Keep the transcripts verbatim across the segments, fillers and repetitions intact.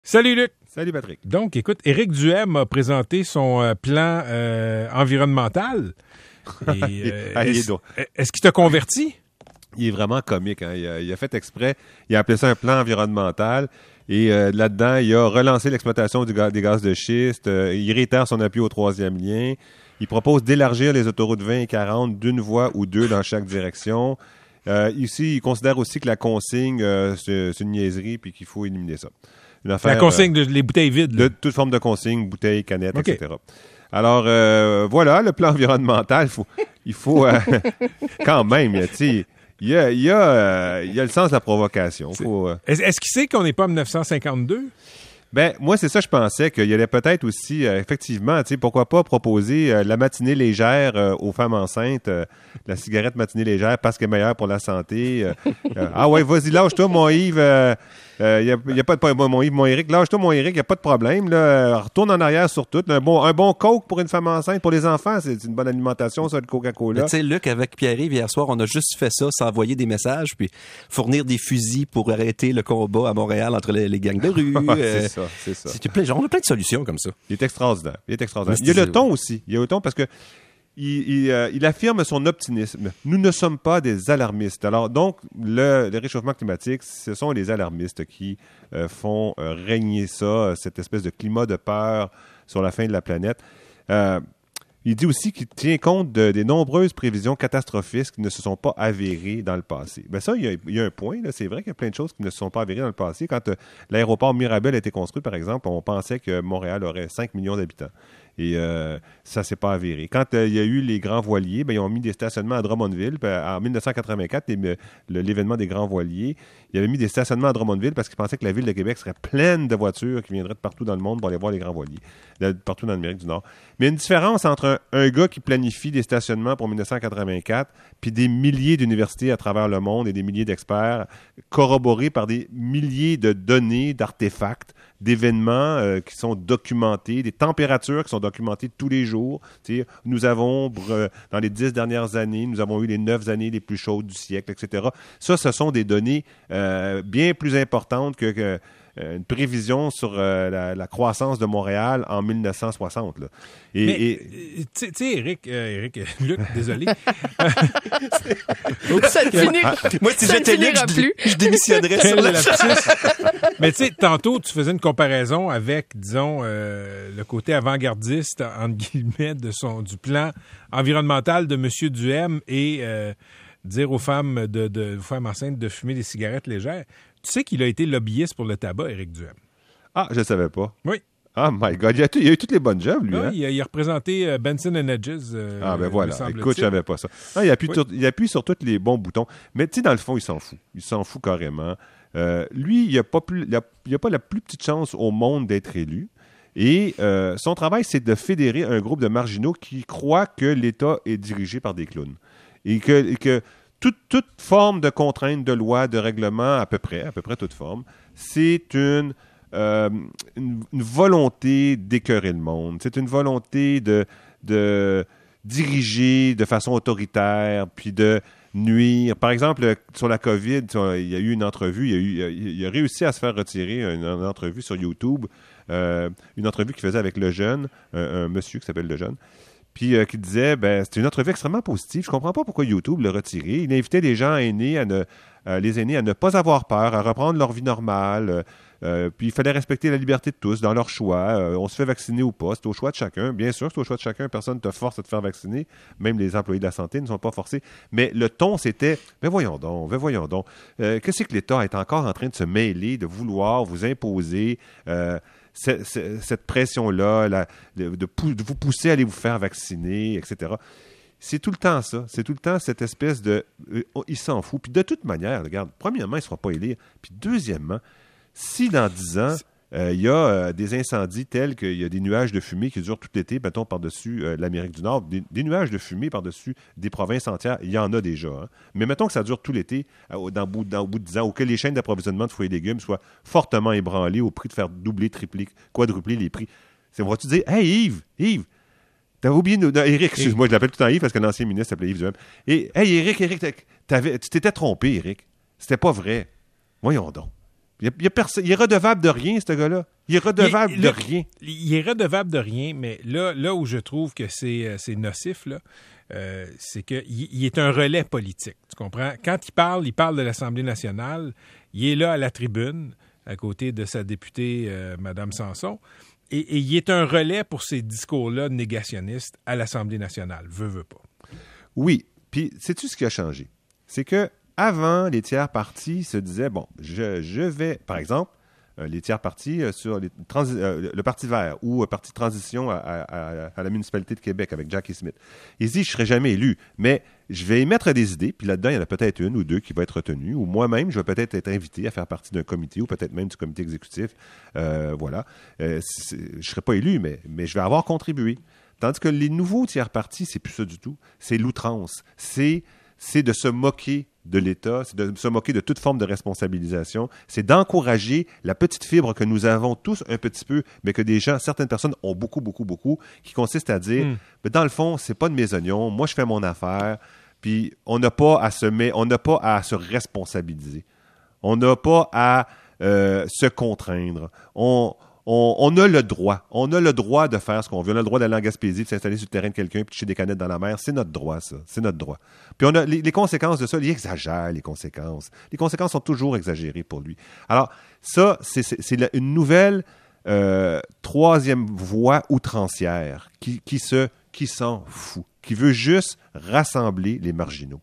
Salut Luc. Salut Patrick. Donc, écoute, Éric Duhem a présenté son euh, plan euh, environnemental. Et, euh, ah, est-ce, est-ce qu'il t'a converti? Il est vraiment comique. Hein? Il, a, il a fait exprès. Il a appelé ça un plan environnemental. Et euh, là-dedans, il a relancé l'exploitation du gaz, des gaz de schiste. Euh, il réitère son appui au troisième lien. Il propose d'élargir les autoroutes vingt et quarante d'une voie ou deux dans chaque direction. Euh, ici, il considère aussi que la consigne, euh, c'est, c'est une niaiserie puis qu'il faut éliminer ça. Une affaire, la consigne euh, de les bouteilles vides. De toute forme de consigne, bouteilles, canettes, okay. et cetera. Alors, euh, voilà, le plan environnemental, il faut, il faut euh, quand même, tu sais, il y a, il y, a, euh, il y a le sens de la provocation. Faut, euh... Est-ce, est-ce qu'il sait qu'on n'est pas en dix-neuf cent cinquante-deux? Ben, moi, c'est ça, je pensais qu'il y allait peut-être aussi, euh, effectivement, tu sais, pourquoi pas proposer euh, la matinée légère euh, aux femmes enceintes, euh, la cigarette matinée légère parce qu'elle est meilleure pour la santé. Euh, euh, ah ouais, vas-y, lâche-toi, mon Yves. Il euh, euh, y, a, y a pas de mon Yves, mon Éric, lâche-toi, mon Éric, il n'y a pas de problème. Là, retourne en arrière sur tout. Un bon, un bon coke pour une femme enceinte, pour les enfants, c'est, c'est une bonne alimentation, ça, le Coca-Cola. Tu sais, Luc, avec Pierre-Yves, hier soir, on a juste fait ça, s'envoyer des messages, puis fournir des fusils pour arrêter le combat à Montréal entre les, les gangs de rue. c'est euh, ça, c'est ça. C'est plein, on a plein de solutions comme ça. Il est extraordinaire. Il est extraordinaire. Il y a le ton aussi. Il y a le ton parce que il, il, euh, il affirme son optimisme. Nous ne sommes pas des alarmistes. Alors, donc, le, le réchauffement climatique, ce sont les alarmistes qui euh, font euh, régner ça, cette espèce de climat de peur sur la fin de la planète. Euh, il dit aussi qu'il tient compte de, des nombreuses prévisions catastrophistes qui ne se sont pas avérées dans le passé. Bien ça, il y a, il y a un point. Là. C'est vrai qu'il y a plein de choses qui ne se sont pas avérées dans le passé. Quand euh, l'aéroport Mirabel a été construit, par exemple, on pensait que Montréal aurait cinq millions d'habitants. Et euh, ça ne s'est pas avéré. Quand euh, il y a eu les grands voiliers, ben, ils ont mis des stationnements à Drummondville. Puis, en dix-neuf cent quatre-vingt-quatre, les, le, l'événement des grands voiliers, ils avaient mis des stationnements à Drummondville parce qu'ils pensaient que la ville de Québec serait pleine de voitures qui viendraient de partout dans le monde pour aller voir les grands voiliers, de partout dans l'Amérique du Nord. Mais il y a une différence entre un, un gars qui planifie des stationnements pour dix-neuf cent quatre-vingt-quatre puis des milliers d'universités à travers le monde et des milliers d'experts corroborés par des milliers de données, d'artefacts, d'événements euh, qui sont documentés, des températures qui sont documentées tous les jours. T'sais, nous avons, euh, dans les dix dernières années, nous avons eu les neuf années les plus chaudes du siècle, et cetera. Ça, ce sont des données euh, bien plus importantes que, que euh, une prévision sur euh, la, la croissance de Montréal en dix-neuf cent soixante. Là. Et, Mais, et... tu sais, Éric, euh, Éric, Luc, désolé. Ça ne finit, ah, moi, si ça j'étais Luc, plus. Je, je démissionnerais sur la Mais tu sais, tantôt, tu faisais une comparaison avec, disons, euh, le côté avant-gardiste, entre guillemets, de son, du plan environnemental de M. Duhem et euh, dire aux femmes, de, de, aux femmes enceintes de fumer des cigarettes légères. Tu sais qu'il a été lobbyiste pour le tabac, Éric Duhem. Ah, je ne savais pas. Oui. Oh my God, il a, il a eu toutes les bonnes jobs, lui. Ah, hein? il, a, il a représenté euh, Benson and Hedges. Euh, ah, ben voilà. Écoute, je savais pas ça. Non, il, appuie oui. sur, il appuie sur tous les bons boutons. Mais tu sais, dans le fond, il s'en fout. Il s'en fout carrément. Euh, lui, il n'a pas, pas la plus petite chance au monde d'être élu. Et euh, son travail, c'est de fédérer un groupe de marginaux qui croient que l'État est dirigé par des clowns. Et que, et que toute, toute forme de contrainte, de loi, de règlement, à peu près, à peu près toute forme, c'est une... Euh, une, une volonté d'écœurer le monde. C'est une volonté de, de diriger de façon autoritaire, puis de nuire. Par exemple, sur la COVID, il y a eu une entrevue, il, y a eu, il a réussi à se faire retirer une, une entrevue sur YouTube, euh, une entrevue qu'il faisait avec Lejeune, un, un monsieur qui s'appelle Lejeune, puis euh, qui disait, ben, c'était une entrevue extrêmement positive. Je ne comprends pas pourquoi YouTube l'a retiré. Il invitait les gens aînés, à ne, euh, les aînés à ne pas avoir peur, à reprendre leur vie normale. Euh, euh, puis il fallait respecter la liberté de tous dans leur choix. Euh, on se fait vacciner ou pas, c'est au choix de chacun. Bien sûr, c'est au choix de chacun. Personne ne te force à te faire vacciner. Même les employés de la santé ne sont pas forcés. Mais le ton, c'était, ben voyons donc, ben voyons donc. Euh, qu'est-ce que l'État est encore en train de se mêler, de vouloir vous imposer euh, C'est, c'est, cette pression-là, la, de, de, de vous pousser à aller vous faire vacciner, et cetera. C'est tout le temps ça. C'est tout le temps cette espèce de... Euh, il s'en fout. Puis de toute manière, regarde, premièrement, il ne se fera pas élire. Puis deuxièmement, si dans dix ans, il euh, y a euh, des incendies tels qu'il y a des nuages de fumée qui durent tout l'été, mettons, par-dessus euh, l'Amérique du Nord, des, des nuages de fumée par-dessus des provinces entières, il y en a déjà. Hein. Mais mettons que ça dure tout l'été, euh, dans, dans, au bout de dix ans, ou que les chaînes d'approvisionnement de fruits et légumes soient fortement ébranlées au prix de faire doubler, tripler, quadrupler les prix. C'est, on va-tu dire, « Hey Yves, Yves, t'avais oublié... Nous... Non, Éric, excuse-moi, je l'appelle tout le temps Yves parce que l'ancien ministre s'appelait Yves Duhem. Et, hey Éric, Éric, tu t'étais trompé, Éric. C'était pas vrai. Voyons donc. » Il, y a, il, y a perso- il est redevable de rien, ce gars-là. Il est redevable il, il, de là, rien. Il est redevable de rien, mais là, là où je trouve que c'est, c'est nocif, là, euh, c'est qu'il il est un relais politique. Tu comprends? Quand il parle, il parle de l'Assemblée nationale. Il est là à la tribune, à côté de sa députée, euh, Mme Sanson. Et, et il est un relais pour ces discours-là négationnistes à l'Assemblée nationale. Veut, veut pas. Oui. Puis, sais-tu ce qui a changé? C'est que avant, les tiers partis se disaient, bon, je, je vais, par exemple, euh, les tiers partis euh, sur les transi- euh, le Parti vert ou le Parti de transition à, à, à la municipalité de Québec avec Jackie Smith. Ils se disent, je ne serai jamais élu, mais je vais émettre des idées, puis là-dedans, il y en a peut-être une ou deux qui vont être retenues, ou moi-même, je vais peut-être être invité à faire partie d'un comité, ou peut-être même du comité exécutif. Euh, voilà. Euh, je ne serai pas élu, mais, mais je vais avoir contribué. Tandis que les nouveaux tiers partis, c'est plus ça du tout. C'est l'outrance. C'est, c'est de se moquer de l'État, c'est de se moquer de toute forme de responsabilisation, c'est d'encourager la petite fibre que nous avons tous un petit peu, mais que des gens, certaines personnes ont beaucoup, beaucoup, beaucoup, qui consiste à dire, mm. mais dans le fond, c'est pas de mes oignons, moi je fais mon affaire, puis on n'a pas à se met, on n'a pas à se responsabiliser, on n'a pas à euh, se contraindre, on On, on a le droit. On a le droit de faire ce qu'on veut. On a le droit d'aller en Gaspésie, de s'installer sur le terrain de quelqu'un, puis de jeter des canettes dans la mer. C'est notre droit, ça. C'est notre droit. Puis on a les, les conséquences de ça, il exagère les conséquences. Les conséquences sont toujours exagérées pour lui. Alors, ça, c'est, c'est, c'est une nouvelle euh, troisième voie outrancière qui, qui, se, qui s'en fout, qui veut juste rassembler les marginaux.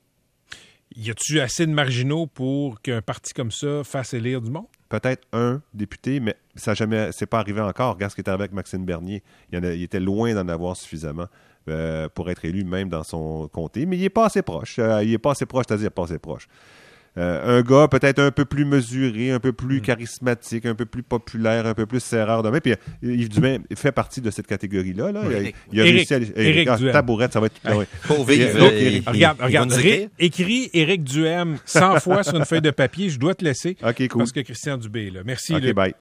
Y a-tu assez de marginaux pour qu'un parti comme ça fasse élire du monde? Peut-être un député, mais ça jamais, c'est pas arrivé encore. Regarde ce qui est arrivé avec Maxime Bernier. Il, y en a, il était loin d'en avoir suffisamment euh, pour être élu même dans son comté, mais il n'est pas assez proche. Euh, il n'est pas assez proche, c'est-à-dire pas assez proche. Euh, un gars peut-être un peu plus mesuré, un peu plus charismatique, un peu plus populaire, un peu plus serreur de main. Puis Yves Dumaine fait partie de cette catégorie-là. Là. Oui. Il, il a Éric, réussi à... Éric, ah, tabourette, ça va être... Ouais. Pauvre Yves. Donc, euh, regarde, regarde ré, écris Éric Duhem cent fois sur une feuille de papier. Je dois te laisser. OK, cool. Parce que Christian Dubé est là. Merci. OK, là. bye.